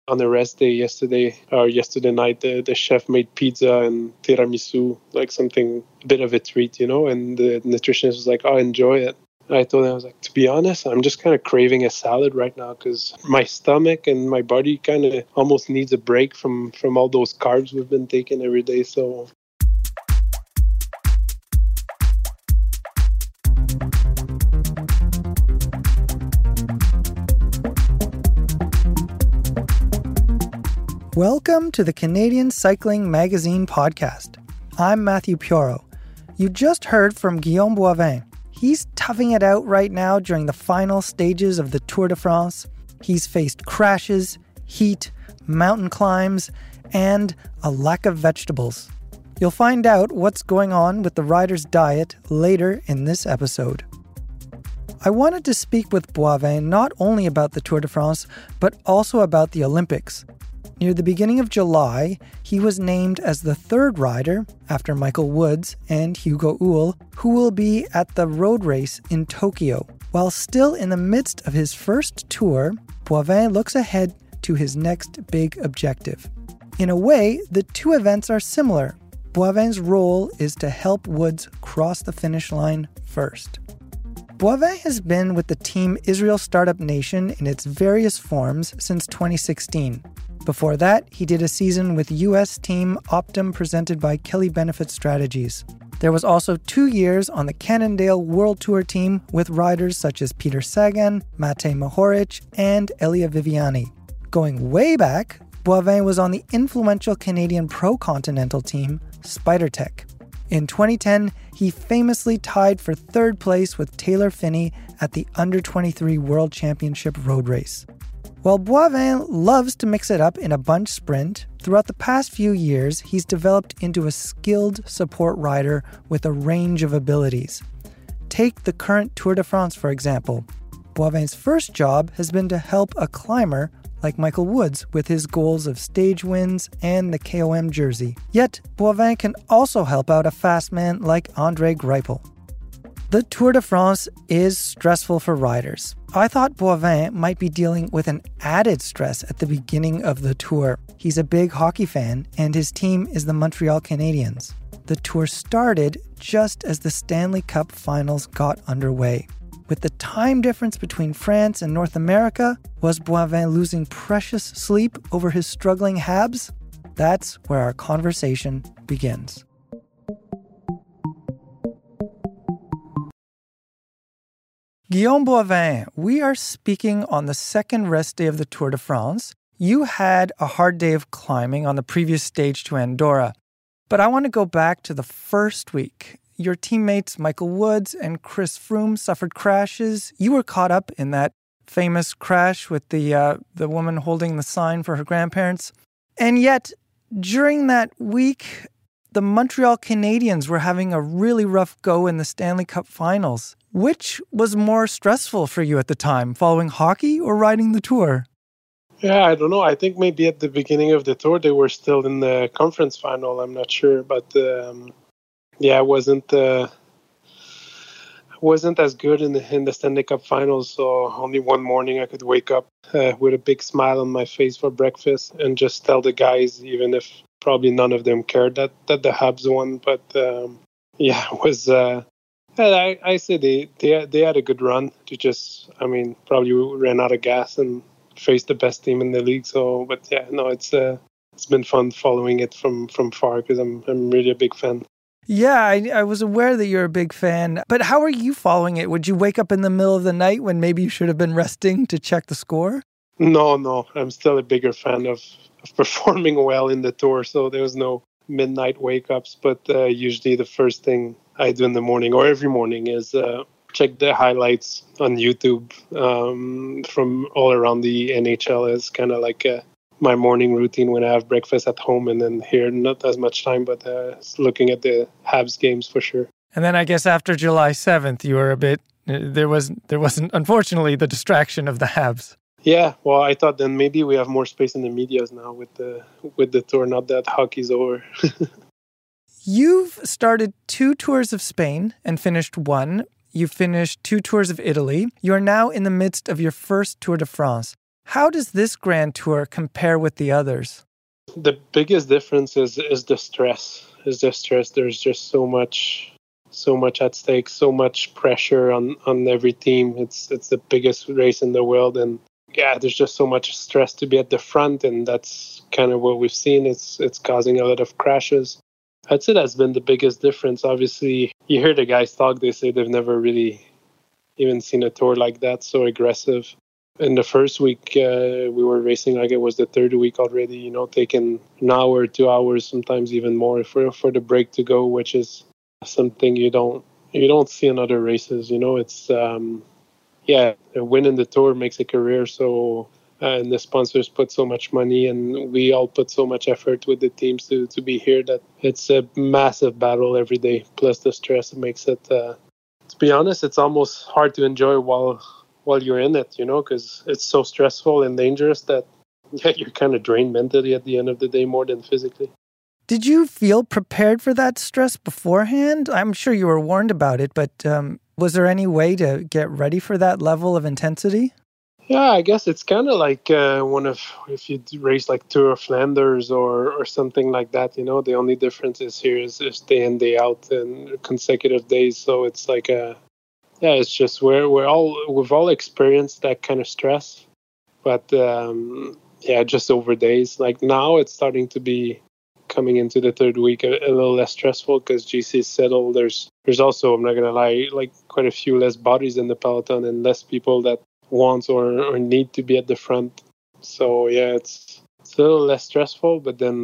on the rest day yesterday night, the chef made pizza and tiramisu, like something, a bit of a treat, and the nutritionist was like, oh, enjoy it. I told him, I was like, to be honest, I'm just kind of craving a salad right now because my stomach and my body kind of almost needs a break from all those carbs we've been taking every day. So welcome to the Canadian Cycling Magazine podcast. I'm Matthew Pioro. You just heard from Guillaume Boivin. He's toughing it out right now during the final stages of the Tour de France. He's faced crashes, heat, mountain climbs, and a lack of vegetables. You'll find out what's going on with the rider's diet later in this episode. I wanted to speak with Boivin not only about the Tour de France, but also about the Olympics. Near the beginning of July, he was named as the third rider, after Michael Woods and Hugo Hull, who will be at the road race in Tokyo. While still in the midst of his first tour, Boivin looks ahead to his next big objective. In a way, the two events are similar. Boivin's role is to help Woods cross the finish line first. Boivin has been with the team Israel Startup Nation in its various forms since 2016. Before that, he did a season with U.S. team Optum presented by Kelly Benefit Strategies. There was also 2 years on the Cannondale World Tour team with riders such as Peter Sagan, Matej Mohoric, and Elia Viviani. Going way back, Boivin was on the influential Canadian pro-continental team, SpiderTech. In 2010, he famously tied for third place with Taylor Phinney at the Under-23 World Championship road race. While Boivin loves to mix it up in a bunch sprint, throughout the past few years, he's developed into a skilled support rider with a range of abilities. Take the current Tour de France, for example. Boivin's first job has been to help a climber like Michael Woods with his goals of stage wins and the KOM jersey. Yet, Boivin can also help out a fast man like André Greipel. The Tour de France is stressful for riders. I thought Boivin might be dealing with an added stress at the beginning of the Tour. He's a big hockey fan, and his team is the Montreal Canadiens. The Tour started just as the Stanley Cup Finals got underway. With the time difference between France and North America, was Boivin losing precious sleep over his struggling Habs? That's where our conversation begins. Guillaume Boivin, we are speaking on the second rest day of the Tour de France. You had a hard day of climbing on the previous stage to Andorra, but I want to go back to the first week. Your teammates Michael Woods and Chris Froome suffered crashes. You were caught up in that famous crash with the woman holding the sign for her grandparents. And yet, during that week, the Montreal Canadiens were having a really rough go in the Stanley Cup Finals. Which was more stressful for you at the time, following hockey or riding the Tour? yeah, I don't know. I think maybe at the beginning of the Tour they were still in the conference final. I'm not sure, but it wasn't as good in the Stanley Cup Finals. So only one morning I could wake up with a big smile on my face for breakfast and just tell the guys, even if probably none of them cared, that the Habs won. But it was. I say they had a good run. Probably ran out of gas and faced the best team in the league. So, it's been fun following it from far because I'm really a big fan. Yeah, I was aware that you're a big fan. But how are you following it? Would you wake up in the middle of the night when maybe you should have been resting to check the score? No. I'm still a bigger fan of performing well in the Tour. So there was no midnight wake-ups. But usually the first thing I do in the morning or every morning is check the highlights on YouTube from all around the NHL. Is kind of like my morning routine when I have breakfast at home, and then here not as much time, but looking at the Habs games for sure. And then I guess after July 7th, you were a bit, there wasn't unfortunately the distraction of the Habs. Yeah, well, I thought then maybe we have more space in the medias now with the Tour. Not that hockey's over. You've started 2 tours of Spain and finished 1. You finished 2 tours of Italy. You are now in the midst of your first Tour de France. How does this Grand Tour compare with the others? The biggest difference is the stress. There's just so much at stake, so much pressure on every team. It's the biggest race in the world, and yeah, there's just so much stress to be at the front, and that's kind of what we've seen. It's causing a lot of crashes. I'd say that's been the biggest difference. Obviously, you hear the guys talk, they say they've never really even seen a tour like that, so aggressive. In the first week, we were racing like it was the third week already, taking an hour, 2 hours, sometimes even more for the break to go, which is something you don't see in other races. It's winning the tour makes a career. So and the sponsors put so much money, and we all put so much effort with the teams to be here that it's a massive battle every day. Plus the stress makes it. To be honest, it's almost hard to enjoy while you're in it, because it's so stressful and dangerous that you're kind of drained mentally at the end of the day more than physically. Did you feel prepared for that stress beforehand? I'm sure you were warned about it, but was there any way to get ready for that level of intensity? Yeah, I guess it's kind of like if you race like Tour of Flanders or something like that, the only difference is here is day in, day out and consecutive days. So it's like it's just we've all experienced that kind of stress, but just over days. Like now it's starting to be coming into the third week a little less stressful because GC is settled. There's also, I'm not gonna lie, like quite a few less bodies in the peloton and less people that want or need to be at the front. So yeah, it's a little less stressful, but then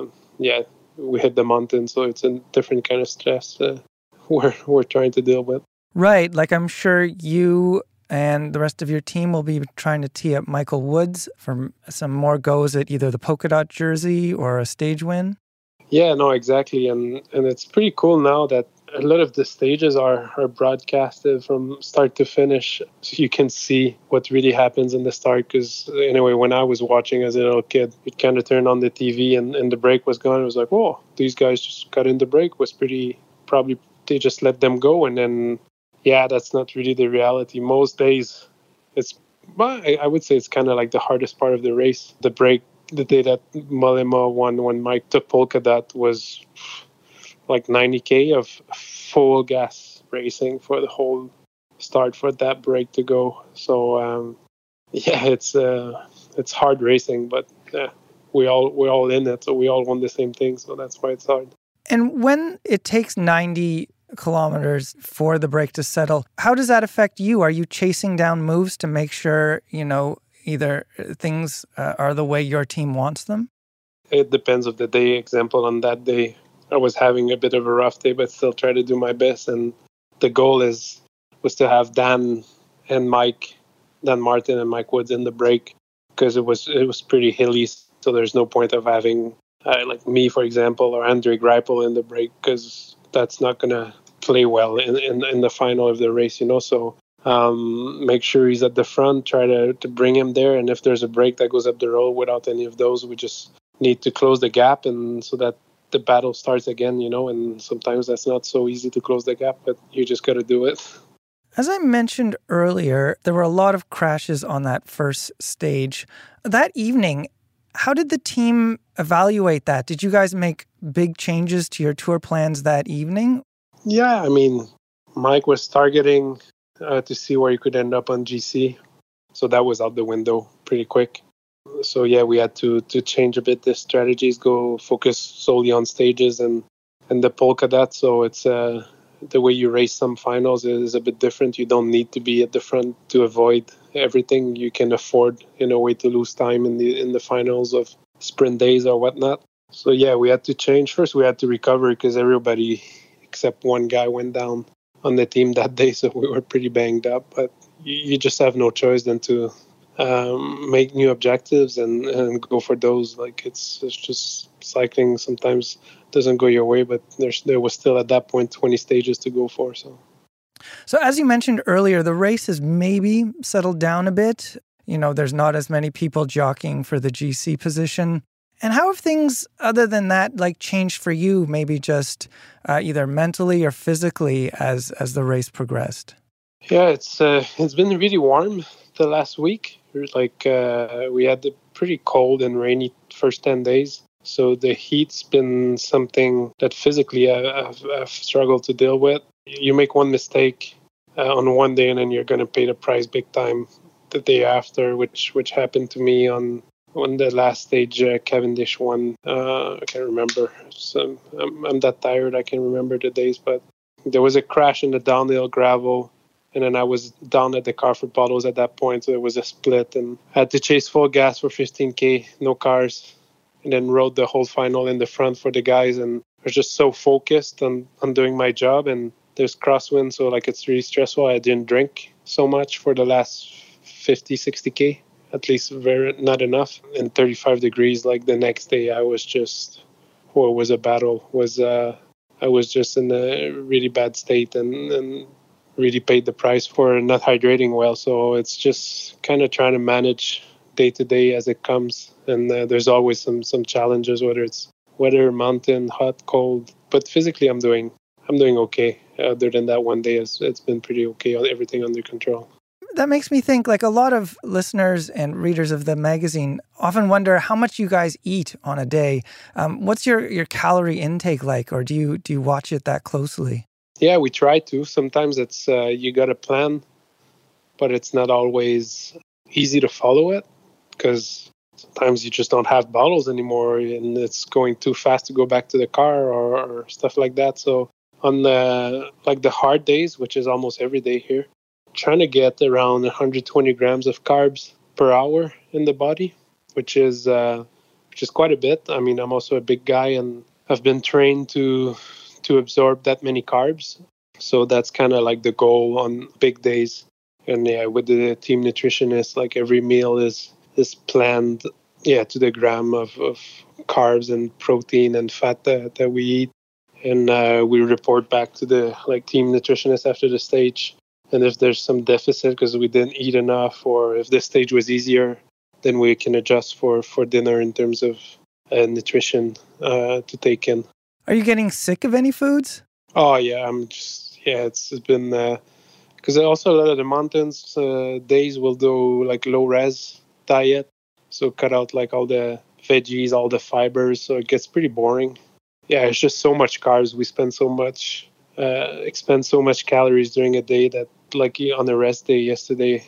we hit the mountain, so it's a different kind of stress we're trying to deal with. Right, like I'm sure you and the rest of your team will be trying to tee up Michael Woods for some more goes at either the polka dot jersey or a stage win. Yeah, no, exactly, and it's pretty cool now that a lot of the stages are broadcasted from start to finish, so you can see what really happens in the start. Because anyway, when I was watching as a little kid, it kind of turned on the TV and the break was gone. It was like, oh, these guys just got in the break. Was probably they just let them go, and then that's not really the reality. Most days, I would say it's kind of like the hardest part of the race. The break, the day that Mollema won when Mike took polka dot was like 90K of full gas racing for the whole start for that break to go. So it's hard racing, but we're all in it, so we all want the same thing. So that's why it's hard. And when it takes 90 kilometers for the break to settle, how does that affect you? Are you chasing down moves to make sure either things are the way your team wants them? It depends of the day. Example, on that day, I was having a bit of a rough day, but still try to do my best. And the goal was to have Dan Martin and Mike Woods in the break, because it was pretty hilly. So there's no point of having like me, for example, or Andre Greipel in the break, because that's not going to play well in the final of the race, So make sure he's at the front, try to bring him there. And if there's a break that goes up the road without any of those, we just need to close the gap, and so that the battle starts again, and sometimes that's not so easy to close the gap, but you just got to do it. As I mentioned earlier, there were a lot of crashes on that first stage. That evening, how did the team evaluate that? Did you guys make big changes to your tour plans that evening? Yeah, I mean, Mike was targeting to see where he could end up on GC. So that was out the window pretty quick. So yeah, we had to change a bit the strategies, go focus solely on stages and the polka dot. So it's the way you race some finals is a bit different. You don't need to be at the front to avoid everything. You can afford in a way to lose time in the finals of sprint days or whatnot. So yeah, we had to change. First we had to recover because everybody except one guy went down on the team that day, so we were pretty banged up. But you just have no choice than to make new objectives and go for those. Like it's just cycling sometimes doesn't go your way, but there was still at that point 20 stages to go for. So as you mentioned earlier, the race has maybe settled down a bit. There's not as many people jockeying for the GC position. And how have things other than that changed for you, maybe just either mentally or physically as the race progressed? Yeah, it's been really warm the last week. We had the pretty cold and rainy first 10 days. So the heat's been something that physically I've struggled to deal with. You make one mistake on one day and then you're going to pay the price big time the day after, which happened to me on the last stage Cavendish won. I can't remember. So I'm that tired I can't remember the days, but there was a crash in the downhill gravel. And then I was down at the Carrefour bottles at that point, so it was a split. And I had to chase full gas for 15K, no cars, and then rode the whole final in the front for the guys. And I was just so focused on doing my job. And there's crosswind, so it's really stressful. I didn't drink so much for the last 50, 60K, at least not enough. And 35 degrees, the next day, I was just, it was a battle. I was just in a really bad state and really paid the price for not hydrating well. So it's just kind of trying to manage day to day as it comes. And there's always some challenges, whether it's weather, mountain, hot, cold. But physically, I'm doing okay. Other than that one day, it's been pretty okay. Everything under control. That makes me think, a lot of listeners and readers of the magazine often wonder how much you guys eat on a day. What's your calorie intake like, or do you watch it that closely? Yeah, we try to. Sometimes it's you got a plan, but it's not always easy to follow it because sometimes you just don't have bottles anymore and it's going too fast to go back to the car or stuff like that. So on the hard days, which is almost every day here, trying to get around 120 grams of carbs per hour in the body, which is quite a bit. I mean, I'm also a big guy and I've been trained to absorb that many carbs. So that's kind of the goal on big days. And yeah, with the team nutritionist, every meal is planned, to the gram of carbs and protein and fat that we eat. And we report back to the team nutritionist after the stage. And if there's some deficit because we didn't eat enough, or if this stage was easier, then we can adjust for dinner in terms of nutrition to take in. Are you getting sick of any foods? Oh, yeah. It's been, because also a lot of the mountains days will do low res diet. So cut out all the veggies, all the fibers. So it gets pretty boring. Yeah, it's just so much carbs. We spend so much, expend so much calories during a day that on the rest day yesterday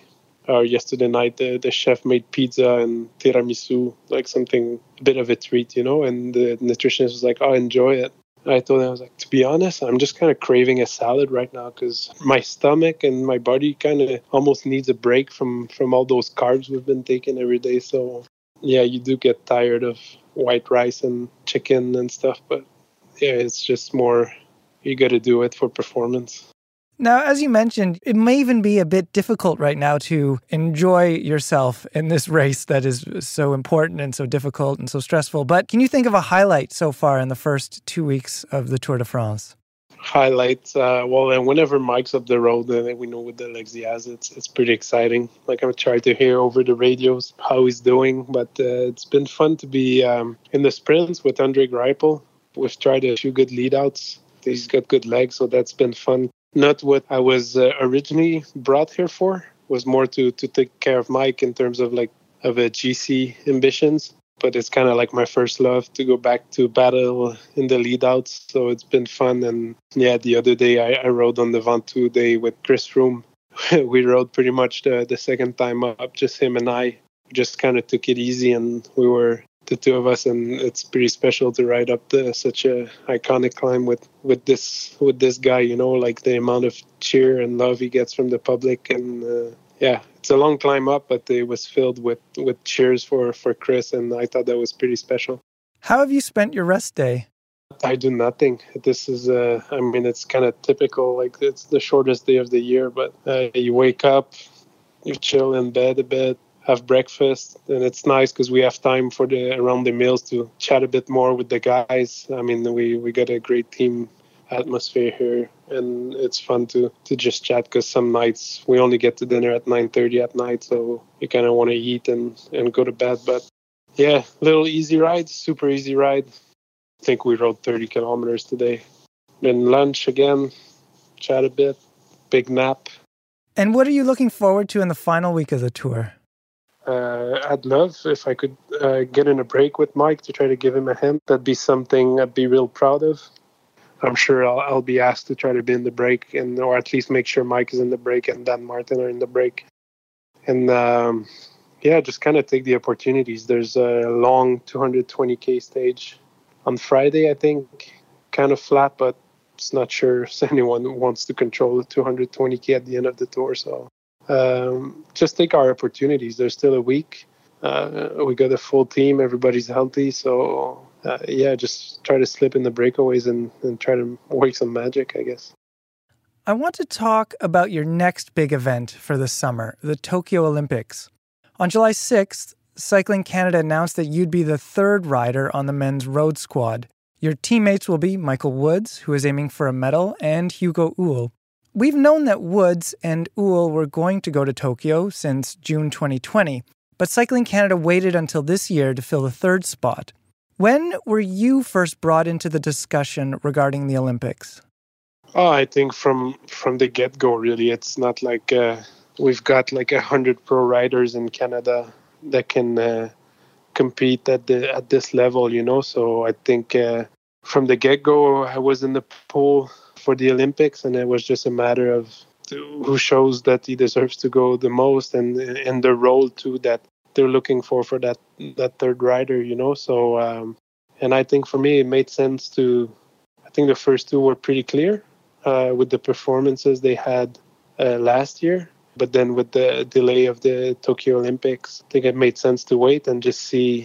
night, the chef made pizza and tiramisu, something, a bit of a treat, and the nutritionist was like, oh, enjoy it. I told him, I was like, to be honest, I'm just kind of craving a salad right now because my stomach and my body kind of almost needs a break from all those carbs we've been taking every day. So yeah, you do get tired of white rice and chicken and stuff, but yeah, it's just more, you got to do it for performance. Now, as you mentioned, it may even be a bit difficult right now to enjoy yourself in this race that is so important and so difficult and so stressful. But can you think of a highlight so far in the first 2 weeks of the Tour de France? Highlights? And whenever Mike's up the road, we know with the legs he has, it's pretty exciting. I'm trying to hear over the radios how he's doing. But it's been fun to be in the sprints with Andre Greipel. We've tried a few good lead-outs. He's got good legs, so that's been fun. Not what I was originally brought here for. Was more to take care of Mike in terms of a GC ambitions. But it's kind of my first love to go back to battle in the lead outs. So it's been fun. And yeah, the other day I rode on the Ventoux day with Chris Froome. We rode pretty much the second time up, just him and I. Just kind of took it easy and we were the two of us, and it's pretty special to ride up such a iconic climb with this guy, the amount of cheer and love he gets from the public. And it's a long climb up, but it was filled with cheers for Chris, and I thought that was pretty special. How have you spent your rest day? I do nothing. This is it's kind of typical, it's the shortest day of the year, but you wake up, you chill in bed a bit, have breakfast, and it's nice because we have time for around the meals to chat a bit more with the guys. I mean, we got a great team atmosphere here, and it's fun to just chat because some nights we only get to dinner at 9:30 at night, so you kind of want to eat and go to bed. But yeah, little easy ride, super easy ride. I think we rode 30 kilometers today. Then lunch again, chat a bit, big nap. And what are you looking forward to in the final week of the Tour? I'd love if I could get in a break with Mike to try to give him a hand. That'd be something I'd be real proud of. I'm sure I'll be asked to try to be in the break, or at least make sure Mike is in the break and Dan Martin are in the break. And just kind of take the opportunities. There's a long 220K stage on Friday, I think, kind of flat, but it's not sure if anyone wants to control the 220K at the end of the Tour. So just take our opportunities. There's still a week. We got a full team. Everybody's healthy. So, just try to slip in the breakaways and try to work some magic, I guess. I want to talk about your next big event for the summer, the Tokyo Olympics. On July 6th, Cycling Canada announced that you'd be the third rider on the men's road squad. Your teammates will be Michael Woods, who is aiming for a medal, and Hugo Uhl. We've known that Woods and Uhl were going to go to Tokyo since June 2020, but Cycling Canada waited until this year to fill the third spot. When were you first brought into the discussion regarding the Olympics? Oh, I think from the get-go, really. It's not like we've got like 100 pro riders in Canada that can compete at this level, you know. So I think from the get-go, I was in the pool for the Olympics, and it was just a matter of who shows that he deserves to go the most, and the role too that they're looking for that third rider, you know. So and I think for me it made sense to. I think the first two were pretty clear with the performances they had last year, but then with the delay of the Tokyo Olympics, I think it made sense to wait and just see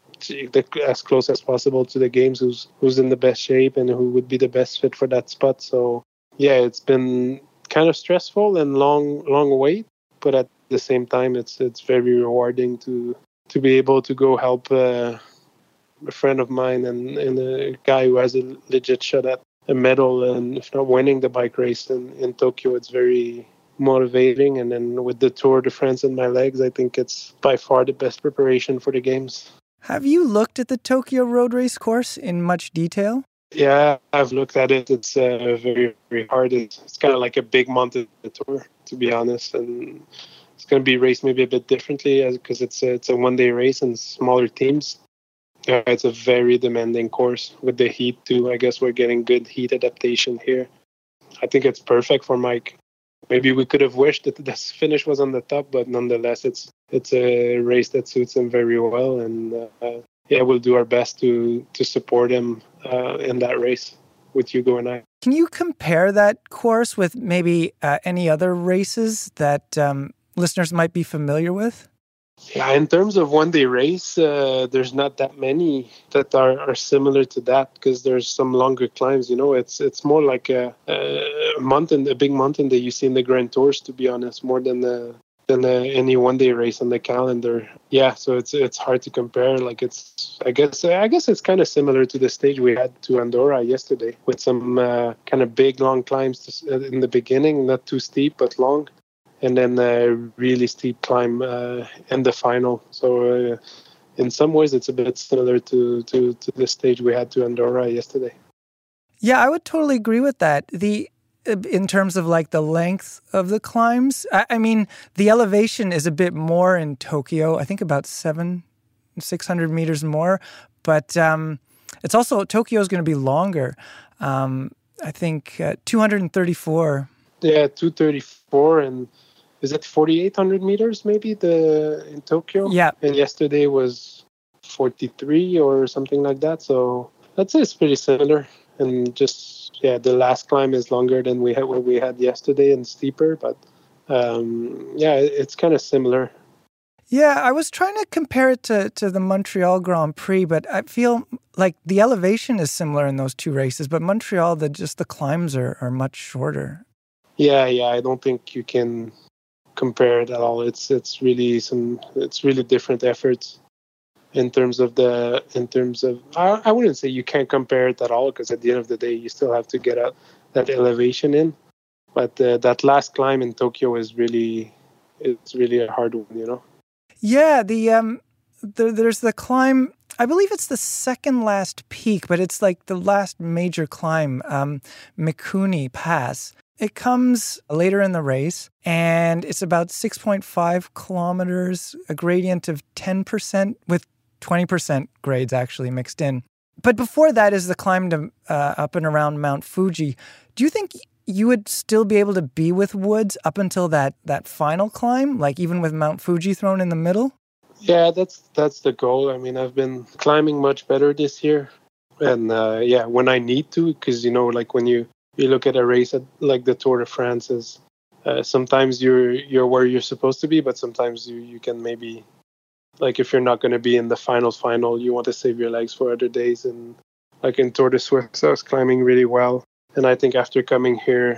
as close as possible to the games who's in the best shape and who would be the best fit for that spot. So yeah, it's been kind of stressful and long wait, but at the same time it's very rewarding to be able to go help a friend of mine and a guy who has a legit shot at a medal, and if not winning the bike race in Tokyo. It's very motivating, and then with the Tour de France in my legs, I think it's by far the best preparation for the games. Have you looked at the Tokyo road race course in much detail? Yeah, I've looked at it. It's very, very hard. It's kind of like a big month of the Tour, to be honest, and it's going to be raced maybe a bit differently because it's a one-day race and smaller teams. It's a very demanding course with the heat too. I guess we're getting good heat adaptation here. I think it's perfect for Mike. Maybe we could have wished that the finish was on the top, but nonetheless, it's a race that suits him very well, and we'll do our best to support him in that race with Hugo and I. Can you compare that course with maybe any other races that listeners might be familiar with? Yeah, in terms of one-day race, there's not that many that are similar to that because there's some longer climbs. You know, it's more like a mountain, a big mountain that you see in the Grand Tours, to be honest, more than any one-day race on the calendar. Yeah, so it's hard to compare. Like I guess it's kind of similar to the stage we had to Andorra yesterday, with some kind of big long climbs in the beginning, not too steep but long. And then a really steep climb in the final. So in some ways, it's a bit similar to the stage we had to Andorra yesterday. Yeah, I would totally agree with that. In terms of like the length of the climbs, I mean, the elevation is a bit more in Tokyo. I think about 600 meters more. But it's also, Tokyo is going to be longer. I think 234. Yeah, 234 and... Is it 4,800 meters maybe in Tokyo? Yeah. And yesterday was 43 or something like that. So that's it's pretty similar. And just, the last climb is longer than what we had yesterday and steeper. But it's kind of similar. Yeah, I was trying to compare it to the Montreal Grand Prix, but I feel like the elevation is similar in those two races. But Montreal, the climbs are much shorter. Yeah, I don't think you can compare it at all. It's really different efforts in terms of I wouldn't say you can't compare it at all, because at the end of the day you still have to get out that elevation in, but that last climb in Tokyo is really a hard one, you know. Yeah, there's the climb, I believe it's the second last peak, but it's like the last major climb, Mikuni Pass. It comes later in the race, and it's about 6.5 kilometers, a gradient of 10% with 20% grades actually mixed in. But before that is the climb to up and around Mount Fuji. Do you think you would still be able to be with Woods up until that final climb, like even with Mount Fuji thrown in the middle? Yeah, that's the goal. I mean, I've been climbing much better this year. And when I need to, because, like when you look at a race like the Tour de France is, sometimes you're where you're supposed to be, but sometimes you can maybe, like if you're not going to be in the final, you want to save your legs for other days. And like in Tour de Suisse, I was climbing really well. And I think after coming here,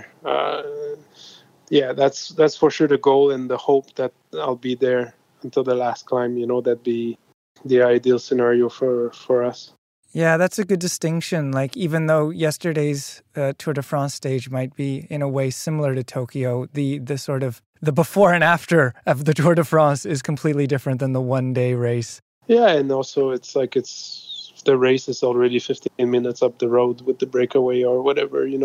that's for sure the goal and the hope that I'll be there until the last climb. That'd be the ideal scenario for us. Yeah, that's a good distinction. Like, even though yesterday's Tour de France stage might be in a way similar to Tokyo, the sort of the before and after of the Tour de France is completely different than the one-day race. Yeah, and also the race is already 15 minutes up the road with the breakaway or whatever. I'm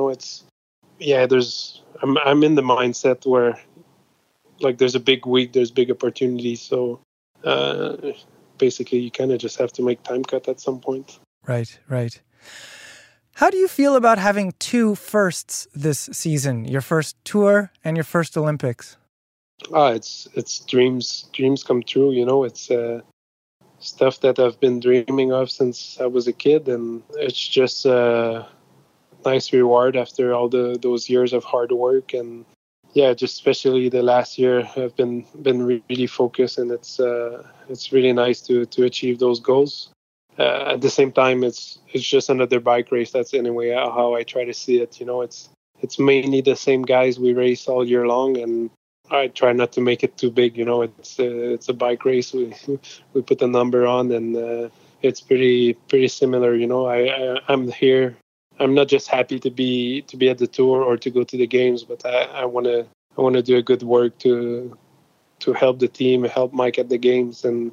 in the mindset where, like, there's a big week, there's big opportunities. So basically, you kind of just have to make time cut at some point. Right. How do you feel about having two firsts this season? Your first Tour and your first Olympics? It's dreams come true. It's stuff that I've been dreaming of since I was a kid, and it's just a nice reward after all those years of hard work. And yeah, just especially the last year, I've been really focused, and it's really nice to achieve those goals. At the same time, it's just another bike race. That's anyway how I try to see it. It's mainly the same guys we race all year long, and I try not to make it too big. It's a bike race. We put a number on, and it's pretty similar. I'm here. I'm not just happy to be at the Tour or to go to the games, but I want to do a good work to help the team, help Mike at the games, and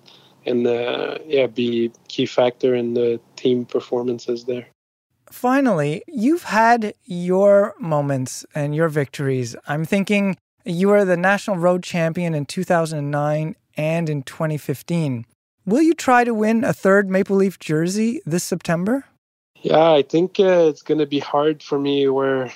be key factor in the team performances there. Finally, you've had your moments and your victories. I'm thinking you were the national road champion in 2009 and in 2015. Will you try to win a third Maple Leaf jersey this September? Yeah, I think it's going to be hard for me where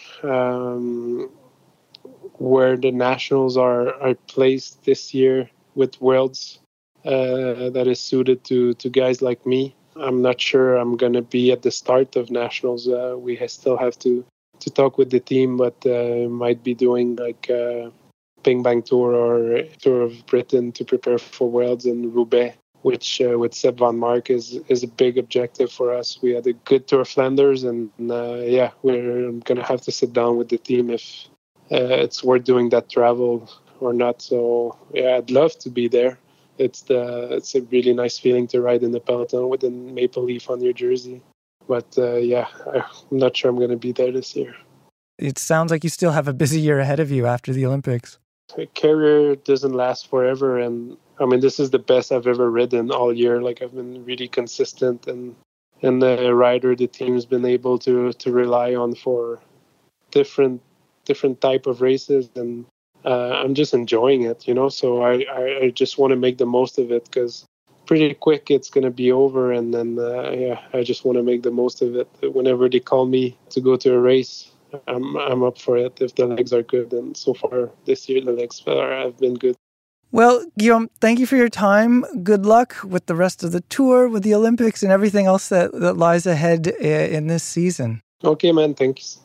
the nationals are placed this year with Worlds. That is suited to guys like me. I'm not sure I'm going to be at the start of nationals. We still have to talk with the team, but might be doing like Ping Bang Tour or Tour of Britain to prepare for Worlds in Roubaix, which with Sepp van Mark is a big objective for us. We had a good Tour of Flanders, and we're going to have to sit down with the team if it's worth doing that travel or not. So yeah, I'd love to be there. It's a really nice feeling to ride in the peloton with a Maple Leaf on your jersey. But I'm not sure I'm going to be there this year. It sounds like you still have a busy year ahead of you after the Olympics. A career doesn't last forever, and I mean, this is the best I've ever ridden all year. Like, I've been really consistent, and the rider the team's been able to rely on for different type of races, and I'm just enjoying it, so I just want to make the most of it, because pretty quick it's going to be over, and then I just want to make the most of it. Whenever they call me to go to a race, I'm up for it if the legs are good, and so far this year the legs have been good. Well, Guillaume, thank you for your time. Good luck with the rest of the tour, with the Olympics, and everything else that lies ahead in this season. Okay, man, thanks.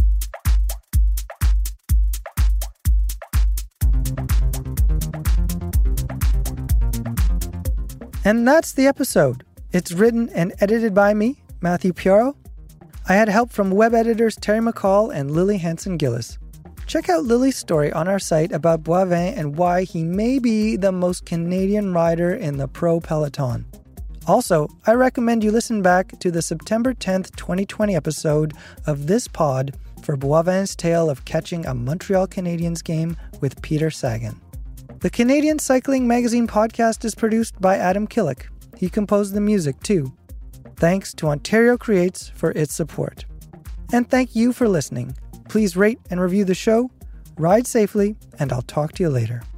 And that's the episode. It's written and edited by me, Matthew Pioro. I had help from web editors Terry McCall and Lily Hanson-Gillis. Check out Lily's story on our site about Boivin and why he may be the most Canadian rider in the pro peloton. Also, I recommend you listen back to the September 10th, 2020 episode of this pod for Boivin's tale of catching a Montreal Canadiens game with Peter Sagan. The Canadian Cycling Magazine podcast is produced by Adam Killick. He composed the music, too. Thanks to Ontario Creates for its support. And thank you for listening. Please rate and review the show. Ride safely, and I'll talk to you later.